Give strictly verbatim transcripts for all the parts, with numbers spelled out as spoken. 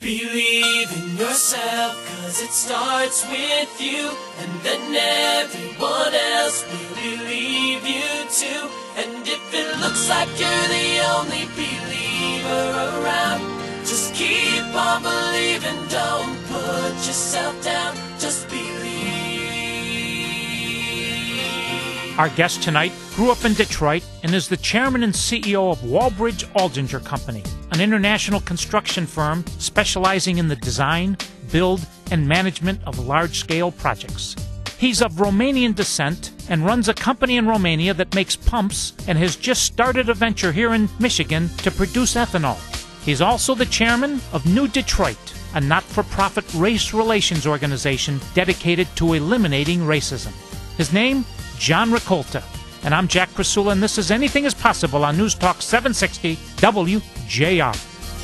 Believe in yourself, cause it starts with you, and then everyone else will believe you too. And if it looks like you're the only believer around, just keep on believing, don't put yourself down, just believe. Our guest tonight grew up in Detroit and is the chairman and C E O of Walbridge Aldinger Company, an international construction firm specializing in the design, build, and management of large-scale projects. He's of Romanian descent and runs a company in Romania that makes pumps and has just started a venture here in Michigan to produce ethanol. He's also the chairman of New Detroit, a not-for-profit race relations organization dedicated to eliminating racism. His name, John Rakolta. And I'm Jack Krasula, and this is Anything is Possible on News Talk seven sixty W J R.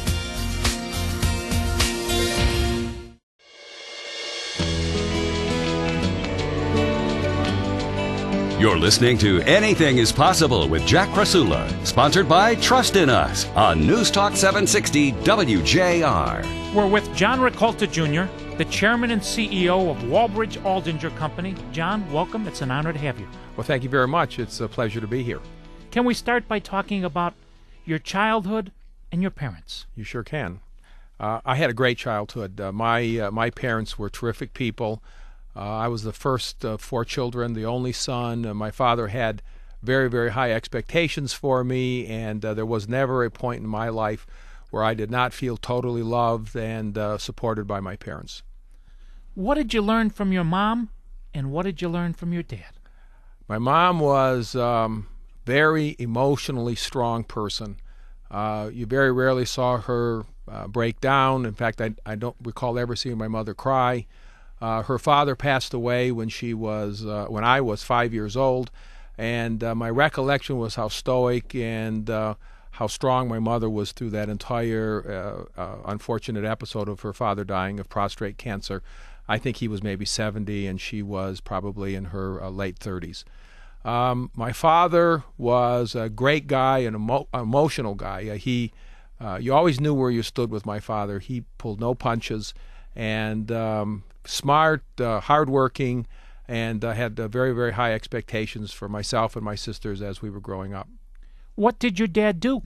You're listening to Anything is Possible with Jack Krasula, sponsored by Trust in Us on News Talk seven sixty W J R. We're with John Rakolta Junior, the chairman and C E O of Walbridge Aldinger Company. John, welcome. It's an honor to have you. Well, thank you very much. It's a pleasure to be here. Can we start by talking about your childhood and your parents? You sure can. Uh, I had a great childhood. Uh, my uh, my parents were terrific people. Uh, I was the first of four children, the only son. Uh, my father had very, very high expectations for me, and uh, there was never a point in my life where I did not feel totally loved and uh, supported by my parents. What did you learn from your mom, and what did you learn from your dad? My mom was a um, very emotionally strong person. Uh, you very rarely saw her uh, break down. In fact, I, I don't recall ever seeing my mother cry. Uh, her father passed away when she was uh, when I was five years old, and uh, my recollection was how stoic and uh, how strong my mother was through that entire uh, uh, unfortunate episode of her father dying of prostate cancer. I think he was maybe seventy, and she was probably in her uh, late thirties. Um, my father was a great guy, an emo- emotional guy. Uh, he, uh, you always knew where you stood with my father. He pulled no punches, and um, smart, uh, hardworking, and uh, had uh, very, very high expectations for myself and my sisters as we were growing up. What did your dad do?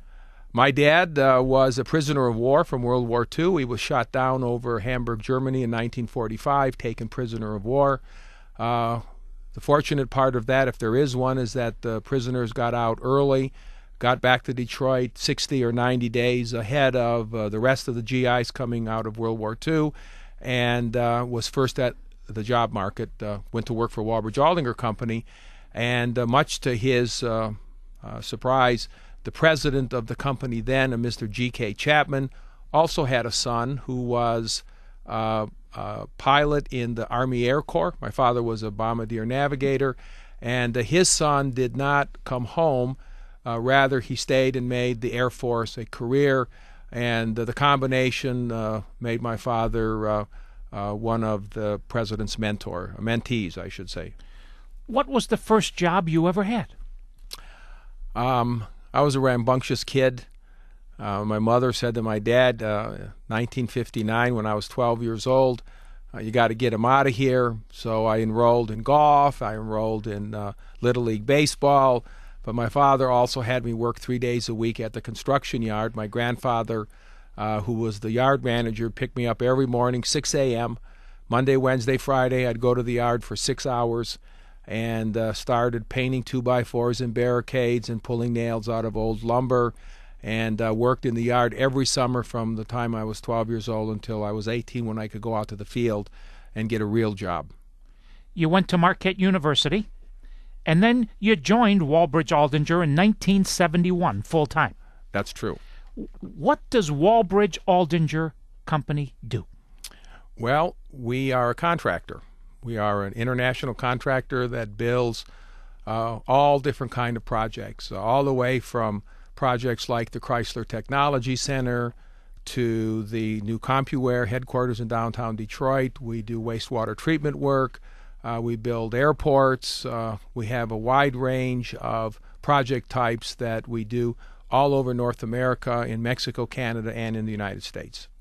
My dad uh, was a prisoner of war from World War Two. He was shot down over Hamburg, Germany in nineteen forty-five, taken prisoner of war. Uh, the fortunate part of that, if there is one, is that the prisoners got out early, got back to Detroit sixty or ninety days ahead of uh, the rest of the G Is coming out of World War Two, and uh, was first at the job market, uh, went to work for Walbridge Aldinger Company, and uh, much to his uh, uh, surprise, the president of the company then, a Mister G K Chapman, also had a son who was uh, a pilot in the Army Air Corps. My father was a bombardier navigator, and uh, his son did not come home. Uh, rather, he stayed and made the Air Force a career, and uh, the combination uh, made my father uh, uh, one of the president's mentor, mentees, I should say. What was the first job you ever had? Um, I was a rambunctious kid. Uh, my mother said to my dad, uh, nineteen fifty-nine, when I was twelve years old, uh, you got to get him out of here. So I enrolled in golf. I enrolled in uh, Little League Baseball. But my father also had me work three days a week at the construction yard. My grandfather, uh, who was the yard manager, picked me up every morning, six a.m. Monday, Wednesday, Friday, I'd go to the yard for six hours and uh, started painting two-by-fours and barricades and pulling nails out of old lumber, and uh, worked in the yard every summer from the time I was twelve years old until I was eighteen, when I could go out to the field and get a real job. You went to Marquette University, and then you joined Walbridge Aldinger in nineteen seventy-one, full-time. That's true. What does Walbridge Aldinger Company do? Well, we are a contractor. We are an international contractor that builds uh, all different kind of projects, all the way from projects like the Chrysler Technology Center to the new CompuWare headquarters in downtown Detroit. We do wastewater treatment work. Uh, we build airports. Uh, we have a wide range of project types that we do all over North America, in Mexico, Canada, and in the United States.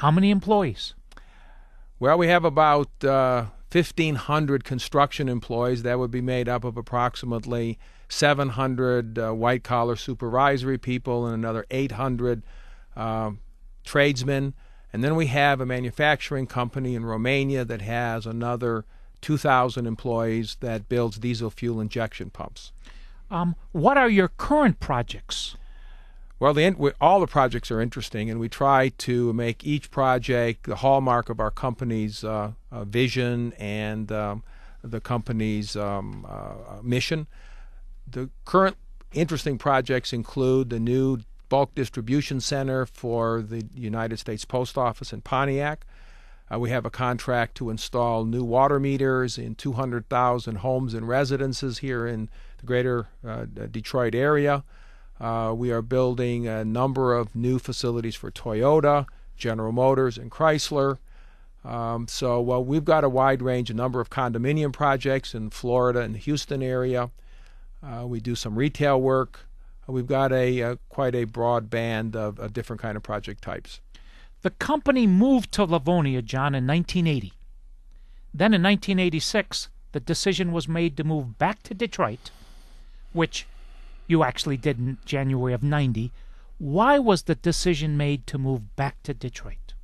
How many employees? Well, we have about uh, fifteen hundred construction employees. That would be made up of approximately seven hundred uh, white-collar supervisory people and another eight hundred uh, tradesmen. And then we have a manufacturing company in Romania that has another two thousand employees that builds diesel fuel injection pumps. Um, what are your current projects? Well, the, all the projects are interesting, and we try to make each project the hallmark of our company's uh, uh, vision and um, the company's um, uh, mission. The current interesting projects include the new bulk distribution center for the United States Post Office in Pontiac. Uh, we have a contract to install new water meters in two hundred thousand homes and residences here in the greater uh, Detroit area. Uh, we are building a number of new facilities for Toyota, General Motors, and Chrysler. Um, so well, we've got a wide range, a number of condominium projects in Florida and the Houston area. Uh, we do some retail work. Uh, we've got a, a quite a broad band of, of different kind of project types. The company moved to Livonia, John, in nineteen eighty. Then in nineteen eighty-six, the decision was made to move back to Detroit, which you actually did in January of ninety. Why was the decision made to move back to Detroit?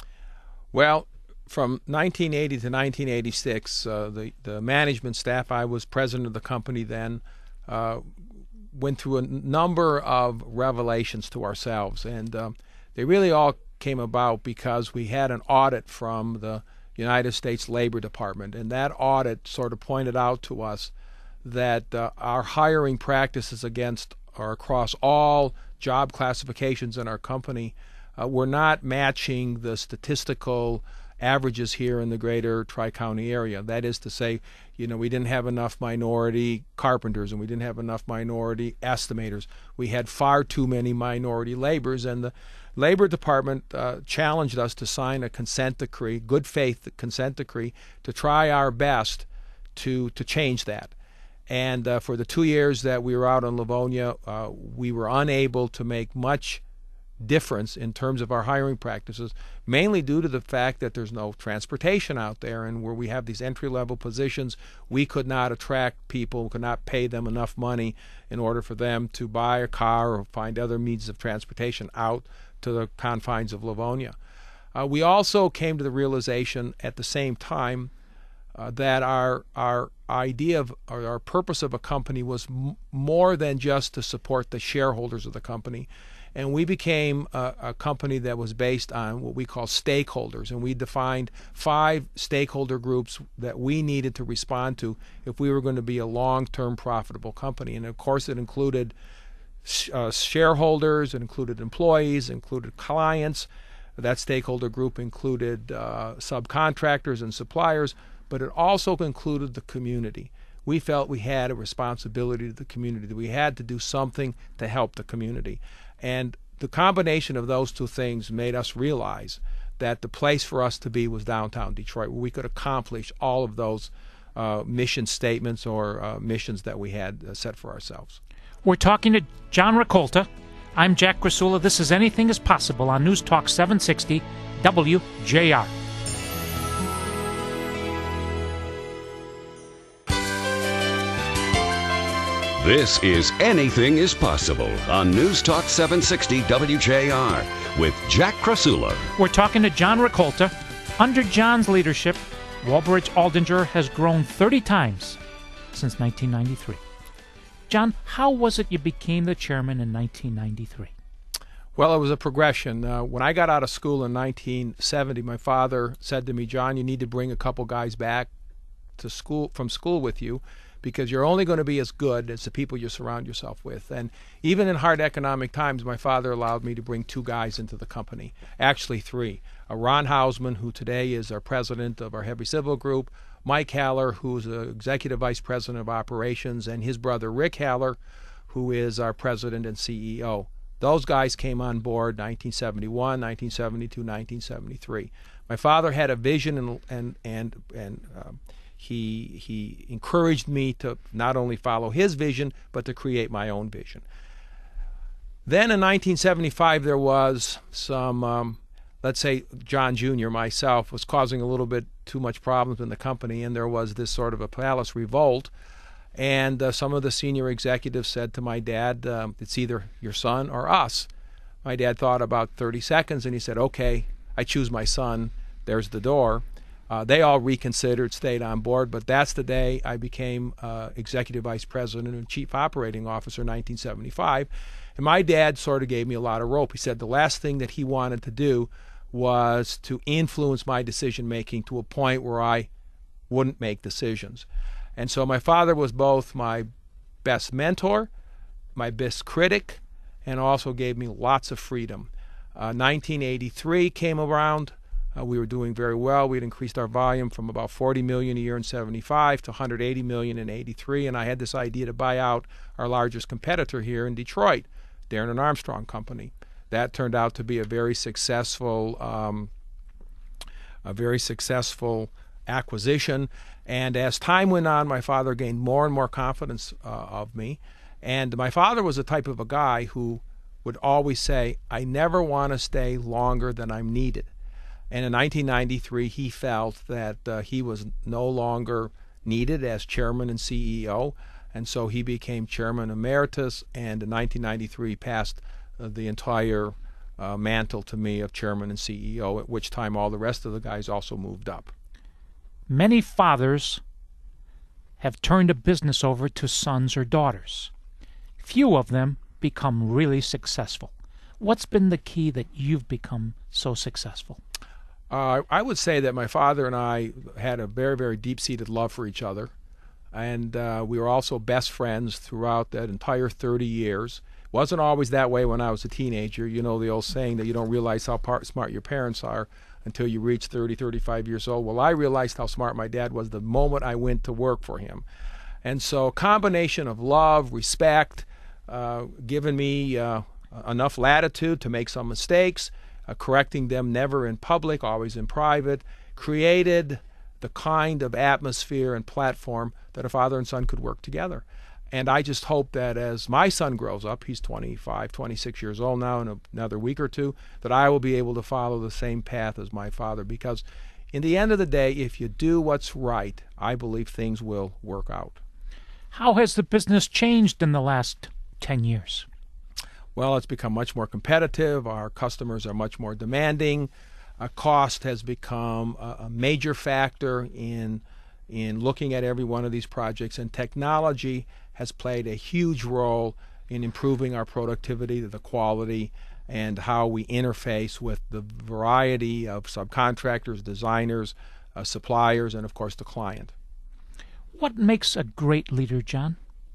Well, from nineteen eighty to nineteen eighty-six, uh, the, the management staff, I was president of the company then, uh, went through a number of revelations to ourselves. And um, they really all came about because we had an audit from the United States Labor Department. And that audit sort of pointed out to us that uh, our hiring practices against or across all job classifications in our company uh, were not matching the statistical averages here in the greater Tri-County area. That is to say, you know, we didn't have enough minority carpenters and we didn't have enough minority estimators. We had far too many minority laborers, and the Labor Department uh, challenged us to sign a consent decree, good faith consent decree, to try our best to to change that. And uh, for the two years that we were out in Livonia, uh, we were unable to make much difference in terms of our hiring practices, mainly due to the fact that there's no transportation out there, and where we have these entry-level positions, we could not attract people, could not pay them enough money in order for them to buy a car or find other means of transportation out to the confines of Livonia. Uh, we also came to the realization at the same time uh, that our our idea of or our purpose of a company was m- more than just to support the shareholders of the company. And we became a, a company that was based on what we call stakeholders. And we defined five stakeholder groups that we needed to respond to if we were going to be a long-term profitable company. And of course, it included uh, shareholders, it included employees, it included clients. That stakeholder group included uh, subcontractors and suppliers, but it also included the community. We felt we had a responsibility to the community, that we had to do something to help the community. And the combination of those two things made us realize that the place for us to be was downtown Detroit, where we could accomplish all of those uh, mission statements or uh, missions that we had uh, set for ourselves. We're talking to John Rakolta. I'm Jack Krasula. This is Anything is Possible on News Talk seven sixty W J R. This is Anything is Possible on News Talk seven sixty W J R with Jack Krasula. We're talking to John Rakolta. Under John's leadership, Walbridge Aldinger has grown thirty times since nineteen ninety-three. John, how was it you became the chairman in nineteen ninety-three? Well, it was a progression. Uh, when I got out of school in nineteen seventy, my father said to me, "John, you need to bring a couple guys back to school from school with you, because you're only going to be as good as the people you surround yourself with." And even in hard economic times, my father allowed me to bring two guys into the company, actually three. Uh, Ron Hausman, who today is our president of our heavy civil group, Mike Haller, who's the executive vice president of operations, and his brother Rick Haller, who is our president and C E O. Those guys came on board nineteen seventy-one, nineteen seventy-two, nineteen seventy-three. My father had a vision, and and and, and um, He he encouraged me to not only follow his vision, but to create my own vision. Then in nineteen seventy-five, there was some um, let's say John Junior, myself, was causing a little bit too much problems in the company, and there was this sort of a palace revolt. And uh, some of the senior executives said to my dad, um, it's either your son or us. My dad thought about thirty seconds, and he said, okay, I choose my son. There's the door. Uh, they all reconsidered, stayed on board, but that's the day I became uh, Executive Vice President and Chief Operating Officer in nineteen seventy-five. And my dad sort of gave me a lot of rope. He said the last thing that he wanted to do was to influence my decision-making to a point where I wouldn't make decisions. And so my father was both my best mentor, my best critic, and also gave me lots of freedom. Uh, nineteen eighty-three came around. Uh, we were doing very well. We had increased our volume from about forty million a year in seventy-five to one hundred eighty million in eighty-three, and I had this idea to buy out our largest competitor here in Detroit, Darren and Armstrong Company. That turned out to be a very successful, um, a very successful acquisition. And as time went on, my father gained more and more confidence uh, of me. And my father was the type of a guy who would always say, I never want to stay longer than I'm needed. And in nineteen ninety-three, he felt that uh, he was no longer needed as chairman and C E O, and so he became chairman emeritus, and in nineteen ninety-three passed uh, the entire uh, mantle to me of chairman and C E O, at which time all the rest of the guys also moved up. Many fathers have turned a business over to sons or daughters. Few of them become really successful. What's been the key that you've become so successful? Uh, I would say that my father and I had a very, very deep-seated love for each other, and uh, we were also best friends throughout that entire thirty years. It wasn't always that way when I was a teenager. You know the old saying that you don't realize how par- smart your parents are until you reach thirty, thirty-five years old. Well, I realized how smart my dad was the moment I went to work for him. And so a combination of love, respect, uh, giving me uh, enough latitude to make some mistakes, Uh, correcting them never in public, always in private, created the kind of atmosphere and platform that a father and son could work together. And I just hope that as my son grows up, he's twenty-five, twenty-six years old now, in another week or two, that I will be able to follow the same path as my father. Because in the end of the day, if you do what's right, I believe things will work out. How has the business changed in the last ten years? Well, it's become much more competitive. Our customers are much more demanding. Uh, cost has become a, a major factor in in looking at every one of these projects, and technology has played a huge role in improving our productivity, the quality, and how we interface with the variety of subcontractors, designers, uh, suppliers, and of course the client. What makes a great leader, John?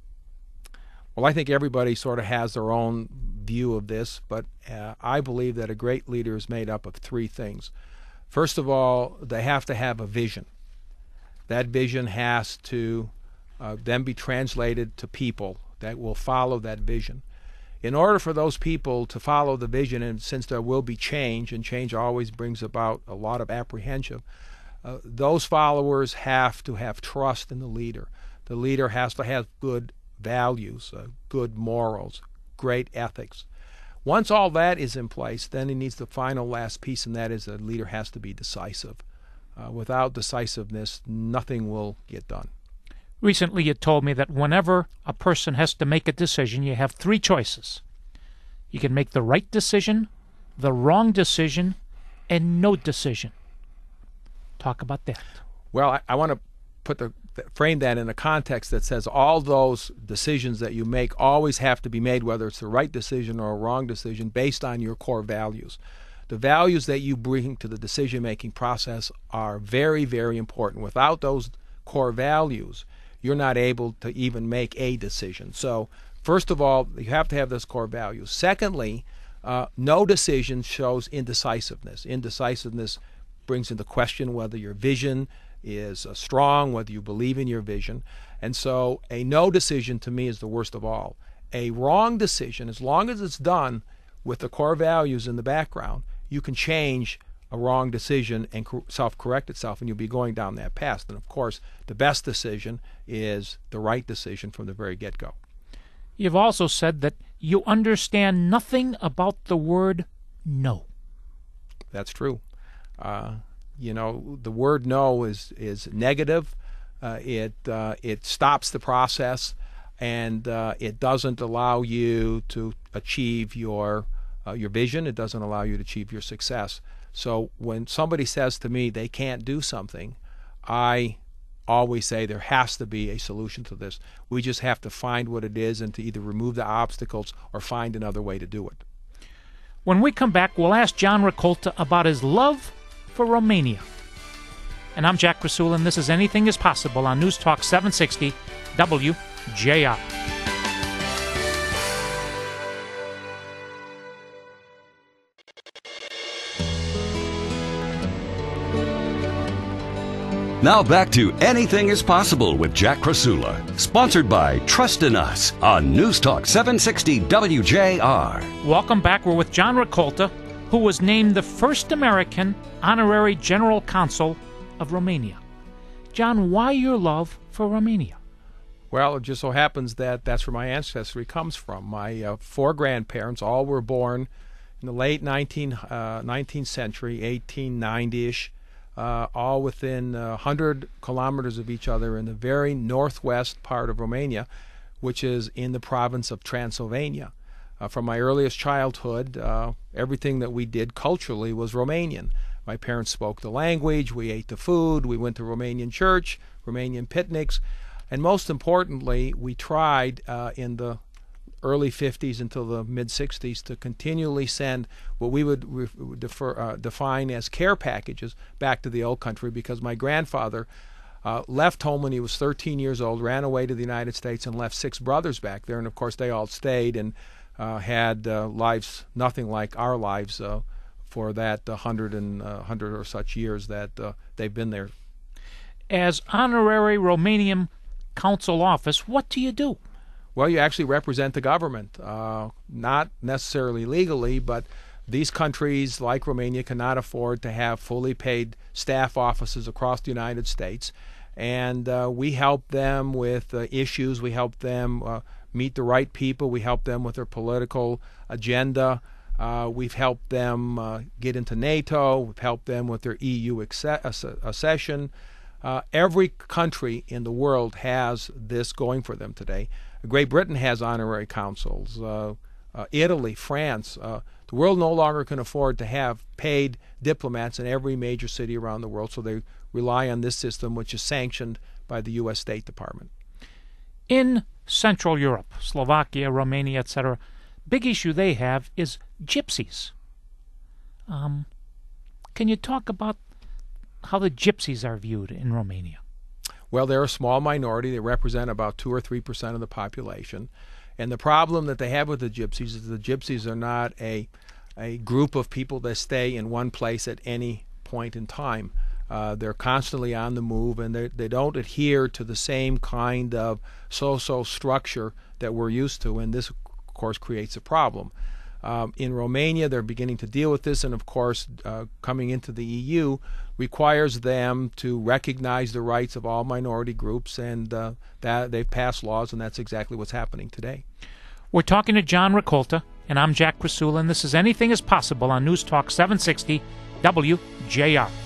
Well, I think everybody sort of has their own view of this, but uh, I believe that a great leader is made up of three things. First of all, they have to have a vision. That vision has to uh, then be translated to people that will follow that vision. In order for those people to follow the vision, and since there will be change, and change always brings about a lot of apprehension, uh, those followers have to have trust in the leader. The leader has to have good values, uh, good morals, great ethics. Once all that is in place, then he needs the final last piece, and that is a leader has to be decisive. Uh, without decisiveness, nothing will get done. Recently you told me that whenever a person has to make a decision, you have three choices. You can make the right decision, the wrong decision, and no decision. Talk about that. Well, I, I want to put the frame that in a context that says all those decisions that you make always have to be made, whether it's the right decision or a wrong decision, based on your core values. The values that you bring to the decision-making process are very, very important. Without those core values, you're not able to even make a decision. So, first of all, you have to have those core values. Secondly, uh, no decision shows indecisiveness. Indecisiveness brings into question whether your vision is uh, strong, whether you believe in your vision. And so a no decision to me is the worst of all. A wrong decision, as long as it's done with the core values in the background, you can change a wrong decision and self-correct itself, and you'll be going down that path. And of course, the best decision is the right decision from the very get-go. You've also said that you understand nothing about the word no. That's true. Uh, you know, the word no is is negative. Uh, it uh, it stops the process, and uh, it doesn't allow you to achieve your uh, your vision. It doesn't allow you to achieve your success. So when somebody says to me they can't do something, I always say there has to be a solution to this. We just have to find what it is and to either remove the obstacles or find another way to do it. When we come back, we'll ask John Ricolta about his love for Romania. And I'm Jack Krasula, and this is Anything is Possible on News Talk seven sixty W J R. Now back to Anything is Possible with Jack Krasula, sponsored by Trust in Us on News Talk seven sixty W J R. Welcome back. We're with John Ricolta, who was named the first American honorary general consul of Romania. John, why your love for Romania? Well, it just so happens that that's where my ancestry comes from. My uh, four grandparents all were born in the late nineteenth century, eighteen ninety-ish, uh, all within uh, one hundred kilometers of each other in the very northwest part of Romania, which is in the province of Transylvania. Uh, from my earliest childhood, uh, everything that we did culturally was Romanian. My parents spoke the language, we ate the food, we went to Romanian church, Romanian picnics, and most importantly, we tried uh, in the early fifties until the mid-sixties to continually send what we would re- defer, uh, define as care packages back to the old country, because my grandfather uh, left home when he was thirteen years old, ran away to the United States, and left six brothers back there, and of course they all stayed and uh, had uh, lives nothing like our lives uh, for that uh, hundred and uh, hundred or such years that uh, they've been there. As honorary Romanian consul office, what do you do? Well, you actually represent the government, uh, not necessarily legally, but these countries, like Romania, cannot afford to have fully paid staff offices across the United States. And uh, we help them with uh, issues. We help them uh, meet the right people. We help them with their political agenda. Uh, we've helped them uh, get into NATO. We've helped them with their E U accession. Uh, every country in the world has this going for them today. Great Britain has honorary consuls. Uh, uh, Italy, France. Uh, the world no longer can afford to have paid diplomats in every major city around the world, so they rely on this system, which is sanctioned by the U S State Department. In Central Europe, Slovakia, Romania, et cetera, big issue they have is gypsies. Um, can you talk about how the gypsies are viewed in Romania? Well, they're a small minority. They represent about two or three percent of the population. And the problem that they have with the gypsies is the gypsies are not a a group of people that stay in one place at any point in time. Uh, they're constantly on the move, and they they don't adhere to the same kind of social structure that we're used to, and this, of course, creates a problem. Um, in Romania, they're beginning to deal with this, and of course, uh, coming into the E U requires them to recognize the rights of all minority groups, and uh, that they've passed laws, and that's exactly what's happening today. We're talking to John Ricolta, and I'm Jack Krasula, and this is Anything is Possible on News Talk seven sixty W J R.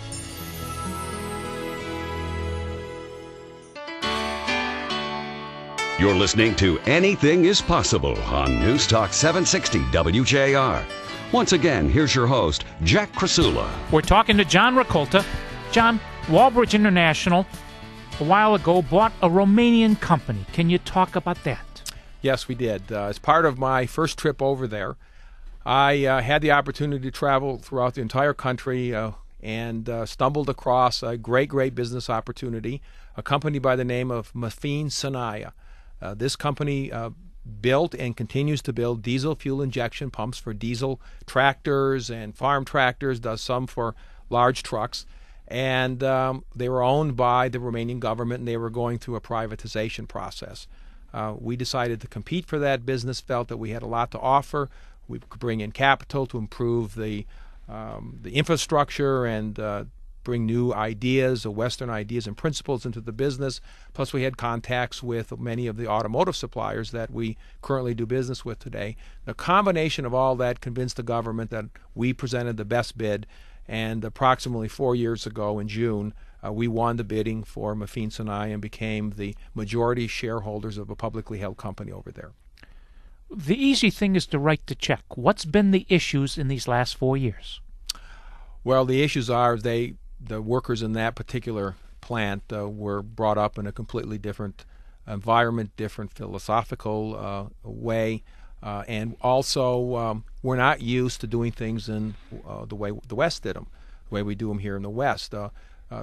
You're listening to Anything is Possible on News Talk seven sixty W J R. Once again, here's your host, Jack Krasula. We're talking to John Ricolta. John, Walbridge International, a while ago, bought a Romanian company. Can you talk about that? Yes, we did. Uh, as part of my first trip over there, I uh, had the opportunity to travel throughout the entire country uh, and uh, stumbled across a great, great business opportunity, a company by the name of Mafin Sanaia. Uh, this company uh, built and continues to build diesel fuel injection pumps for diesel tractors and farm tractors, does some for large trucks. And um, they were owned by the Romanian government, and they were going through a privatization process. Uh, we decided to compete for that business, felt that we had a lot to offer. We could bring in capital to improve the, um, the infrastructure and uh, bring new ideas, uh, Western ideas and principles into the business. Plus, we had contacts with many of the automotive suppliers that we currently do business with today. The combination of all that convinced the government that we presented the best bid, And approximately four years ago in June, uh, we won the bidding for Mafin Sinai and became the majority shareholders of a publicly held company over there. The easy thing is to write the check. What's been the issues in these last four years? Well, the issues are they the workers in that particular plant uh, were brought up in a completely different environment, different philosophical uh, way, uh, and also um, we're not used to doing things in uh, the way the West did them, the way we do them here in the West. Uh, uh,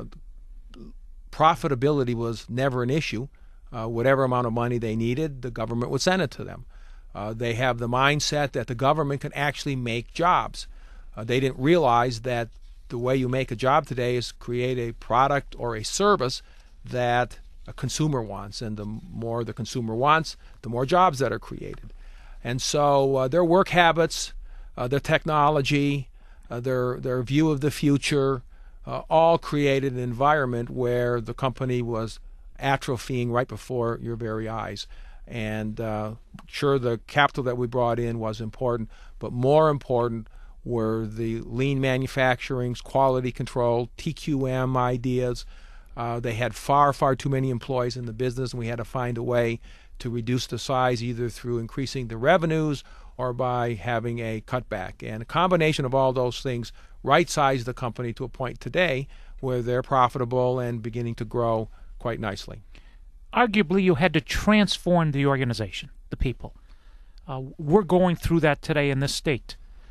profitability was never an issue. Uh, whatever amount of money they needed, the government would send it to them. Uh, they have the mindset that the government can actually make jobs. Uh, they didn't realize that the way you make a job today is create a product or a service that a consumer wants, and the more the consumer wants, the more jobs that are created. And so uh, their work habits, uh, their technology, uh, their their view of the future, uh, all created an environment where the company was atrophying right before your very eyes. And uh, sure, the capital that we brought in was important, but more important were the lean manufacturing, quality control, T Q M ideas. Uh, they had far, far too many employees in the business, and we had to find a way to reduce the size either through increasing the revenues or by having a cutback. And a combination of all those things right-sized the company to a point today where they're profitable and beginning to grow quite nicely. Arguably, you had to transform the organization, the people. Uh, we're going through that today in this state.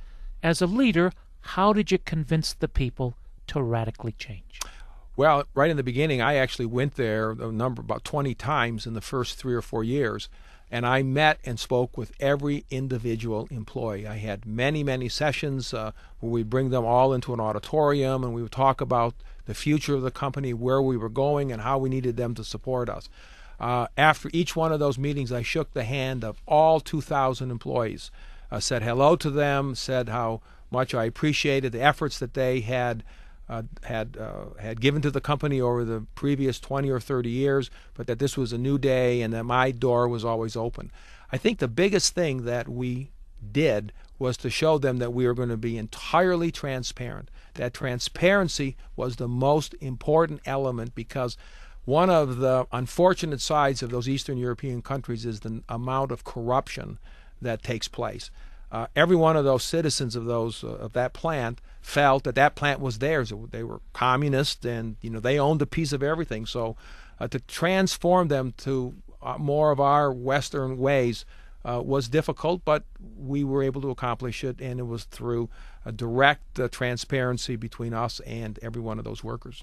As a leader, how did you convince the people to radically change? Well, right in the beginning, I actually went there a number about twenty times in the first three or four years, and I met and spoke with every individual employee. I had many, many sessions uh, where we bring them all into an auditorium, and we would talk about the future of the company, where we were going, and how we needed them to support us. Uh, after each one of those meetings, I shook the hand of all two thousand employees, uh, said hello to them, said how much I appreciated the efforts that they had uh, had uh, had given to the company over the previous twenty or thirty years, but that this was a new day and that my door was always open. I think the biggest thing that we did was to show them that we were going to be entirely transparent. That transparency was the most important element, because one of the unfortunate sides of those Eastern European countries is the amount of corruption that takes place. Uh, every one of those citizens of those uh, of that plant felt that that plant was theirs. They were communist, and you know they owned a piece of everything. So uh, to transform them to uh, more of our Western ways uh, was difficult, but we were able to accomplish it, and it was through a direct uh, transparency between us and every one of those workers.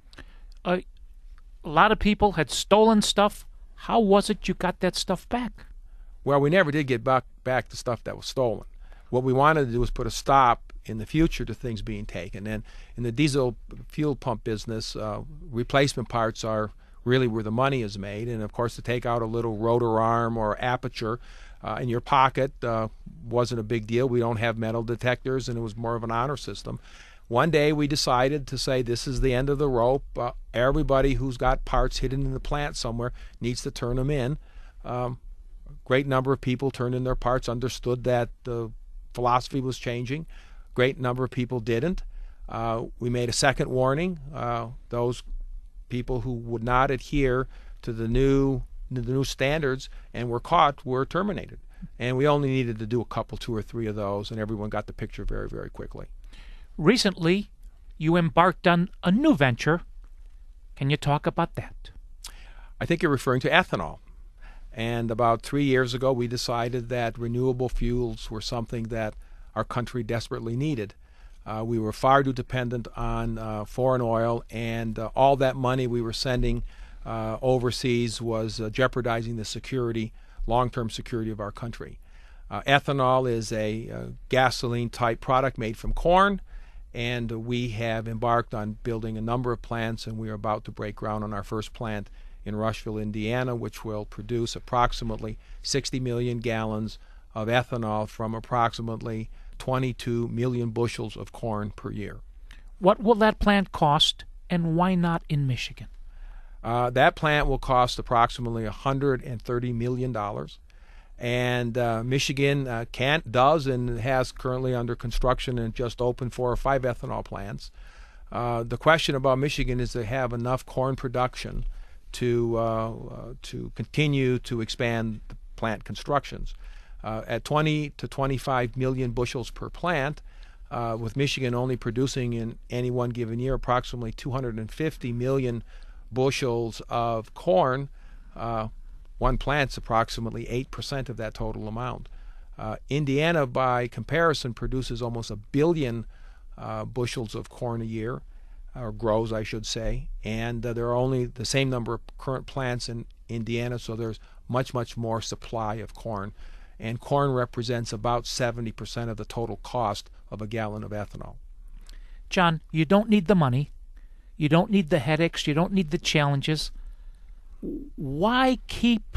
Uh, a lot of people had stolen stuff. How was it you got that stuff back? Well, we never did get back, back the stuff that was stolen. What we wanted to do was put a stop in the future to things being taken. And in the diesel fuel pump business, uh, replacement parts are really where the money is made. And, of course, to take out a little rotor arm or aperture uh, in your pocket uh, wasn't a big deal. We don't have metal detectors, and it was more of an honor system. One day we decided to say this is the end of the rope. Uh, everybody who's got parts hidden in the plant somewhere needs to turn them in. Um, Great number of people turned in their parts, understood that the philosophy was changing. Great number of people didn't. Uh, we made a second warning. Uh, those people who would not adhere to the new the new standards and were caught were terminated. And we only needed to do a couple, two or three of those, and everyone got the picture very, very quickly. Recently, you embarked on a new venture. Can you talk about that? I think you're referring to ethanol. And about three years ago, we decided that renewable fuels were something that our country desperately needed. Uh, we were far too dependent on uh, foreign oil, and uh, all that money we were sending uh, overseas was uh, jeopardizing the security, long-term security of our country. Uh, ethanol is a uh, gasoline-type product made from corn, and we have embarked on building a number of plants, and we are about to break ground on our first plant in Rushville, Indiana, which will produce approximately sixty million gallons of ethanol from approximately twenty-two million bushels of corn per year. What will that plant cost, and why not in Michigan? Uh, that plant will cost approximately one hundred thirty million dollars, And uh, Michigan uh, can does and has currently under construction and just opened four or five ethanol plants. Uh, the question about Michigan is to have enough corn production to uh, uh, to continue to expand the plant constructions. Uh, at twenty to twenty-five million bushels per plant, uh, with Michigan only producing in any one given year approximately two hundred fifty million bushels of corn, uh, one plant's approximately eight percent of that total amount. Uh, Indiana, by comparison, produces almost a billion uh, bushels of corn a year, or grows, I should say, and uh, there are only the same number of current plants in Indiana, so there's much, much more supply of corn. And corn represents about seventy percent of the total cost of a gallon of ethanol. John, you don't need the money. You don't need the headaches. You don't need the challenges. Why keep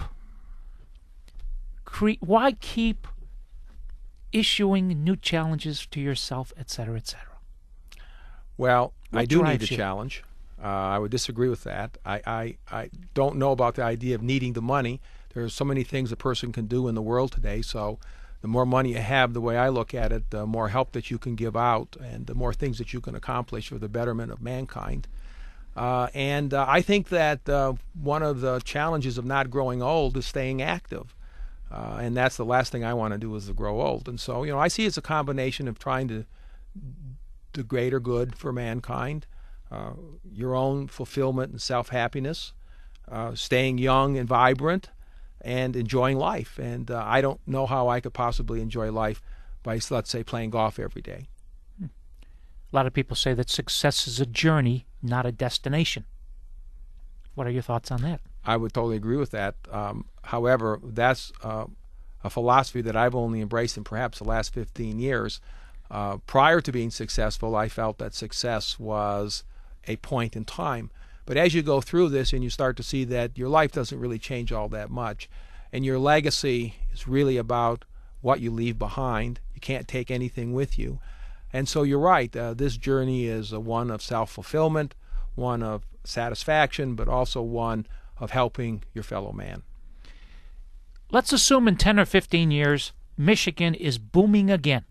cre- why keep issuing new challenges to yourself, et cetera, et cetera? Well, What I do need drives a you? challenge. Uh, I would disagree with that. I, I, I don't know about the idea of needing the money. There are so many things a person can do in the world today, so the more money you have, the way I look at it, the more help that you can give out and the more things that you can accomplish for the betterment of mankind. Uh, and uh, I think that uh, one of the challenges of not growing old is staying active. Uh, and that's the last thing I want to do is to grow old. And so, you know, I see it's a combination of trying to do greater good for mankind, uh, your own fulfillment and self-happiness, uh, staying young and vibrant, and enjoying life. And uh, I don't know how I could possibly enjoy life by, let's say, playing golf every day. A lot of people say that success is a journey, not a destination. What are your thoughts on that? I would totally agree with that. Um, however, that's uh, a philosophy that I've only embraced in perhaps the last fifteen years. Uh, prior to being successful, I felt that success was a point in time. But as you go through this and you start to see that your life doesn't really change all that much, and your legacy is really about what you leave behind. You can't take anything with you. And so you're right, uh, this journey is uh, one of self-fulfillment, one of satisfaction, but also one of helping your fellow man. Let's assume in ten or fifteen years, Michigan is booming again.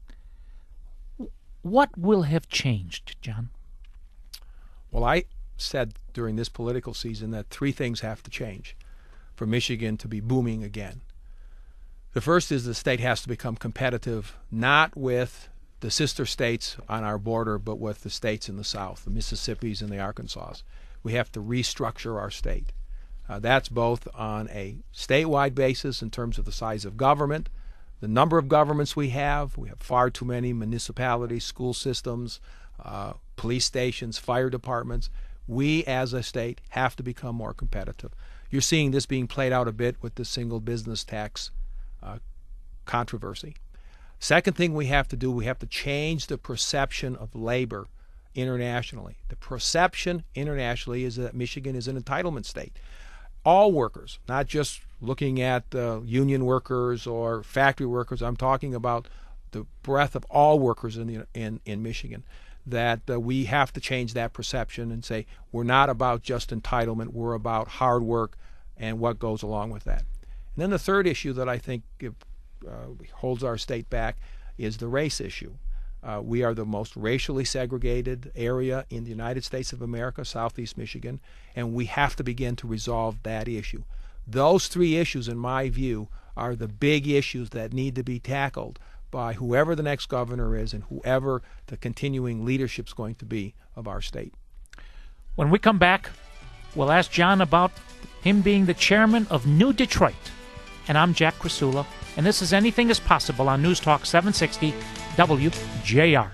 What will have changed, John? Well, I said during this political season that three things have to change for Michigan to be booming again. The first is the state has to become competitive, not with the sister states on our border, but with the states in the South, the Mississippis and the Arkansas. We have to restructure our state. Uh, that's both on a statewide basis in terms of the size of government, the number of governments we have. We have far too many municipalities, school systems, uh, police stations, fire departments. We as a state have to become more competitive. You're seeing this being played out a bit with the single business tax uh, controversy. Second thing we have to do, we have to change the perception of labor internationally. The perception internationally is that Michigan is an entitlement state. All workers, not just looking at uh, union workers or factory workers. I'm talking about the breadth of all workers in the, in, in Michigan. That uh, we have to change that perception and say we're not about just entitlement, we're about hard work and what goes along with that. And then the third issue that I think uh, holds our state back is the race issue. Uh, we are the most racially segregated area in the United States of America, Southeast Michigan, and we have to begin to resolve that issue. Those three issues, in my view, are the big issues that need to be tackled by whoever the next governor is and whoever the continuing leadership is going to be of our state. When we come back, we'll ask John about him being the chairman of New Detroit. And I'm Jack Krasula, and this is Anything is Possible on News Talk seven sixty W J R.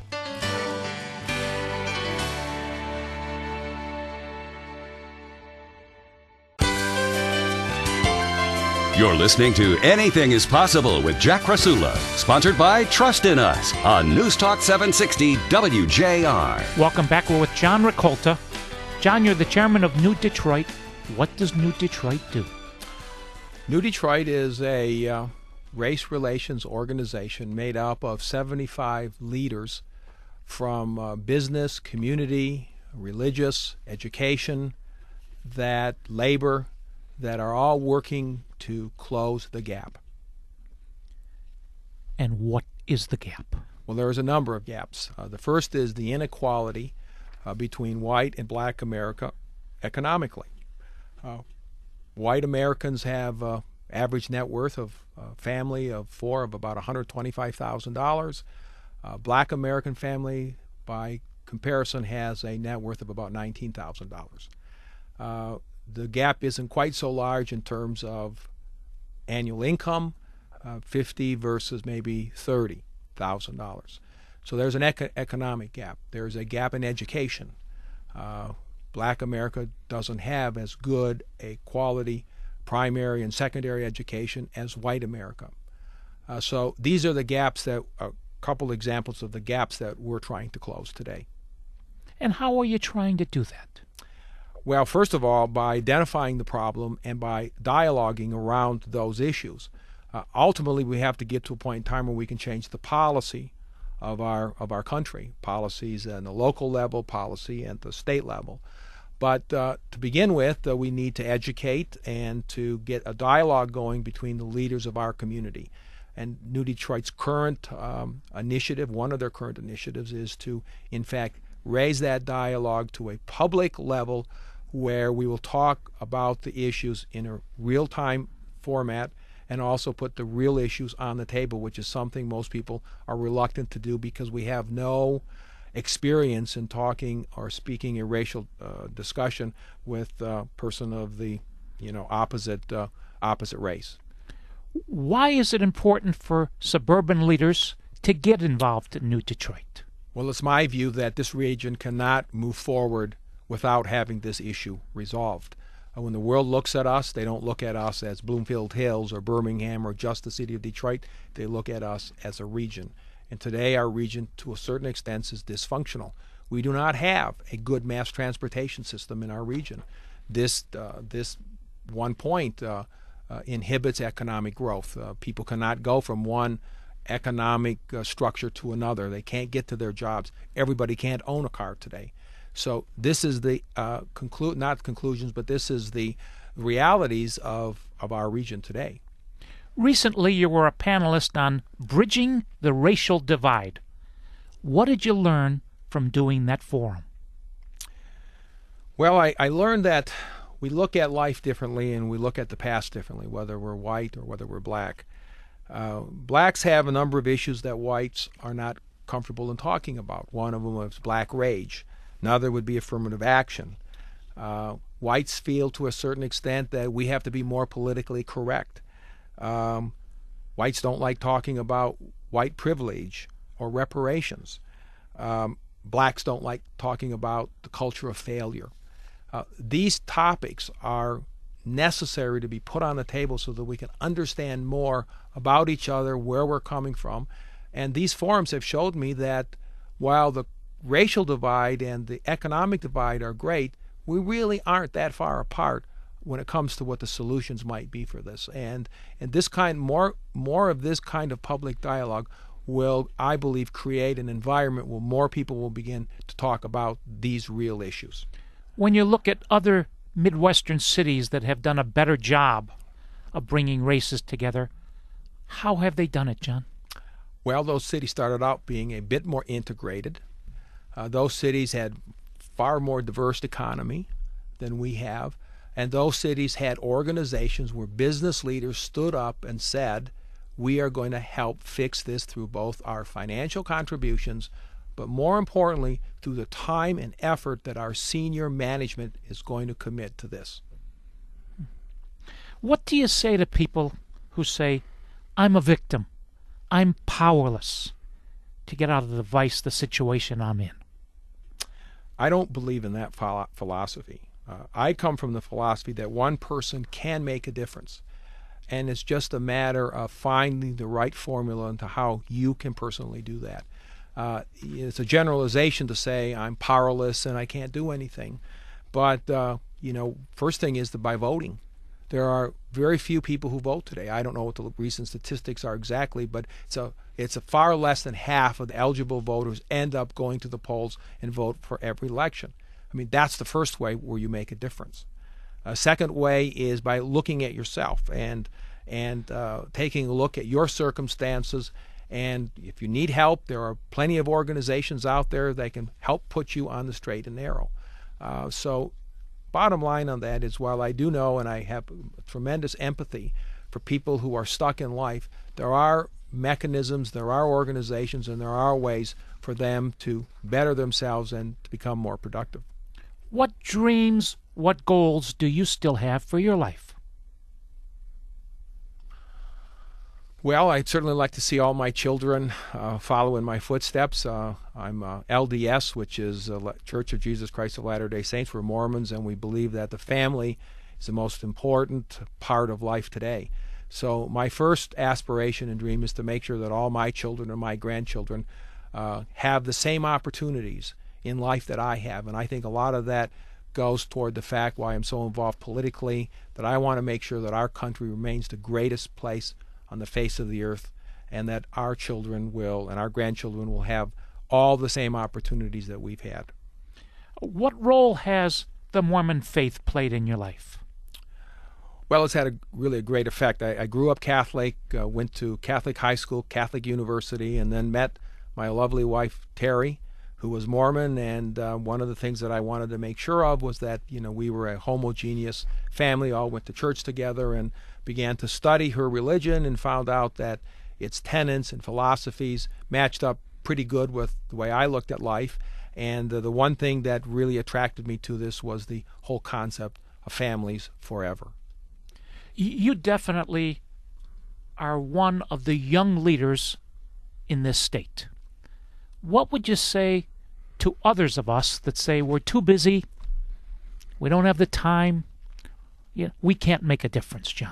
You're listening to Anything is Possible with Jack Krasula, sponsored by Trust in Us on News Talk seven sixty W J R. Welcome back. We're with John Ricolta. John, you're the chairman of New Detroit. What does New Detroit do? New Detroit is a uh, race relations organization made up of seventy-five leaders from uh, business, community, religious, education, that labor, that are all working to close the gap. And what is the gap? Well, there is a number of gaps. Uh, the first is the inequality uh, between white and black America economically. Uh, white Americans have uh, average net worth of a family of four of about one hundred twenty-five thousand dollars. Uh, black American family, by comparison, has a net worth of about nineteen thousand dollars. Uh, the gap isn't quite so large in terms of annual income, uh, fifty versus maybe thirty thousand dollars. So there's an eco- economic gap. There's a gap in education. Uh, black America doesn't have as good a quality primary and secondary education as white America. Uh, so these are the gaps that, a couple examples of the gaps that we're trying to close today. And how are you trying to do that? Well, first of all, by identifying the problem and by dialoguing around those issues. Uh, ultimately, we have to get to a point in time where we can change the policy of our of our country, policies at the local level, policy at the state level. But uh, to begin with, uh, we need to educate and to get a dialogue going between the leaders of our community. And New Detroit's current um, initiative, one of their current initiatives, is to, in fact, raise that dialogue to a public level where we will talk about the issues in a real-time format and also put the real issues on the table, which is something most people are reluctant to do because we have no experience in talking or speaking a racial uh, discussion with a person of the, you know, opposite uh, opposite race. Why is it important for suburban leaders to get involved in New Detroit? Well, it's my view that this region cannot move forward without having this issue resolved. Uh, when the world looks at us, they don't look at us as Bloomfield Hills or Birmingham or just the city of Detroit. They look at us as a region. And today our region, to a certain extent, is dysfunctional. We do not have a good mass transportation system in our region. This, uh, this one point uh, uh, inhibits economic growth. Uh, people cannot go from one economic uh, structure to another. They can't get to their jobs. Everybody can't own a car today. So this is the uh, conclu- not conclusions, but this is the realities of, of our region today. Recently, you were a panelist on Bridging the Racial Divide. What did you learn from doing that forum? Well, I, I learned that we look at life differently and we look at the past differently, whether we're white or whether we're black. Uh, blacks have a number of issues that whites are not comfortable in talking about. One of them is black rage. Another would be affirmative action. Uh, whites feel to a certain extent that we have to be more politically correct. Um, whites don't like talking about white privilege or reparations. Um, blacks don't like talking about the culture of failure. Uh, these topics are necessary to be put on the table so that we can understand more about each other, where we're coming from. And these forums have showed me that while the racial divide and the economic divide are great, we really aren't that far apart when it comes to what the solutions might be for this. And and this kind more more of this kind of public dialogue will, I believe, create an environment where more people will begin to talk about these real issues. When you look at other Midwestern cities that have done a better job of bringing races together, how have they done it, John? Well, those cities started out being a bit more integrated. Uh, those cities had far more diverse economy than we have. And those cities had organizations where business leaders stood up and said, we are going to help fix this through both our financial contributions, but more importantly, through the time and effort that our senior management is going to commit to this. What do you say to people who say, I'm a victim, I'm powerless to get out of the vice, the situation I'm in? I don't believe in that philo- philosophy. Uh, I come from the philosophy that one person can make a difference. And it's just a matter of finding the right formula into how you can personally do that. Uh, it's a generalization to say I'm powerless and I can't do anything. But, uh, you know, first thing is that by voting. There are very few people who vote today. I don't know what the recent statistics are exactly, but it's a, it's a far less than half of the eligible voters end up going to the polls and vote for every election. I mean, that's the first way where you make a difference. A second way is by looking at yourself and and uh, taking a look at your circumstances And if you need help, there are plenty of organizations out there that can help put you on the straight and narrow. Uh, so bottom line on that is, while I do know and I have tremendous empathy for people who are stuck in life, there are mechanisms, there are organizations, and there are ways for them to better themselves and to become more productive. What dreams, what goals do you still have for your life? Well, I'd certainly like to see all my children uh, follow in my footsteps. Uh, I'm uh, L D S, which is uh, Church of Jesus Christ of Latter-day Saints. We're Mormons, and we believe that the family is the most important part of life today. So my first aspiration and dream is to make sure that all my children and my grandchildren uh, have the same opportunities in life that I have. And I think a lot of that goes toward the fact why I'm so involved politically, that I want to make sure that our country remains the greatest place on the face of the earth, and that our children will and our grandchildren will have all the same opportunities that we've had. What role has the Mormon faith played in your life? Well, it's had a really a great effect. I, I grew up Catholic, uh, went to Catholic high school, Catholic university, and then met my lovely wife, Terry, who was Mormon. And uh, one of the things that I wanted to make sure of was that, you know, we were a homogeneous family, all went to church together, and began to study her religion and found out that its tenets and philosophies matched up pretty good with the way I looked at life. And uh, the one thing that really attracted me to this was the whole concept of families forever. You definitely are one of the young leaders in this state. What would you say to others of us that say we're too busy, we don't have the time, yeah, we can't make a difference, John?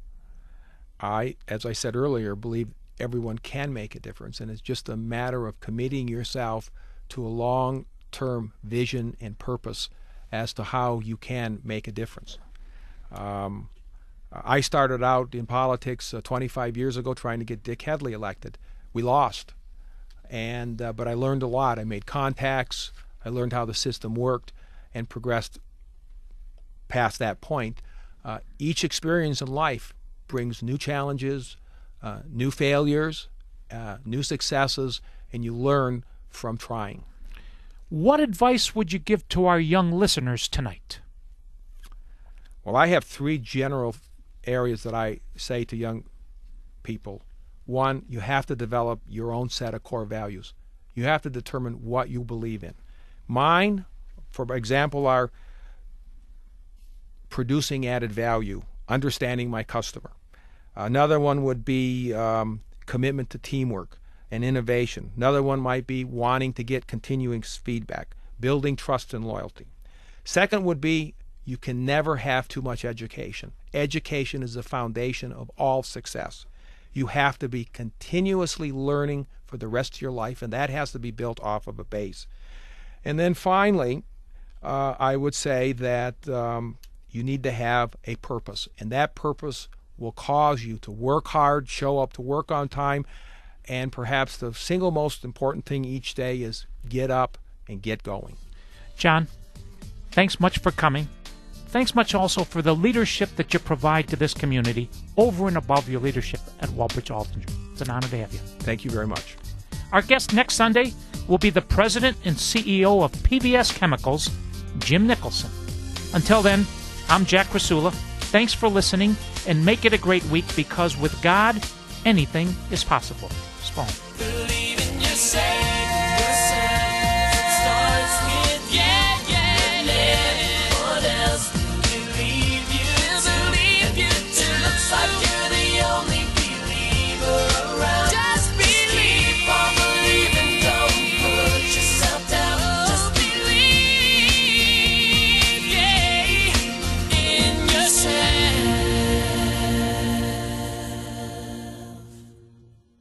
I, as I said earlier, believe everyone can make a difference, and it's just a matter of committing yourself to a long-term vision and purpose as to how you can make a difference. Um, I started out in politics uh, twenty-five years ago trying to get Dick Headley elected. We lost, and uh, but I learned a lot. I made contacts. I learned how the system worked and progressed past that point. Uh, each experience in life brings new challenges, uh, new failures, uh, new successes, and you learn from trying. What advice would you give to our young listeners tonight? Well, I have three general areas that I say to young people. One, you have to develop your own set of core values. You have to determine what you believe in. Mine, for example, are producing added value, understanding my customer. Another one would be um, commitment to teamwork and innovation. Another one might be wanting to get continuing feedback, building trust and loyalty. Second would be you can never have too much education. Education is the foundation of all success. You have to be continuously learning for the rest of your life, and that has to be built off of a base. And then finally, uh, I would say that um, you need to have a purpose, and that purpose will cause you to work hard, show up to work on time, and perhaps the single most important thing each day is get up and get going. John, thanks much for coming. Thanks much also for the leadership that you provide to this community over and above your leadership at Walbridge Aldinger. It's an honor to have you. Thank you very much. Our guest next Sunday will be the president and C E O of P B S Chemicals, Jim Nicholson. Until then, I'm Jack Krasula. Thanks for listening, and make it a great week, because with God, anything is possible. Spawn.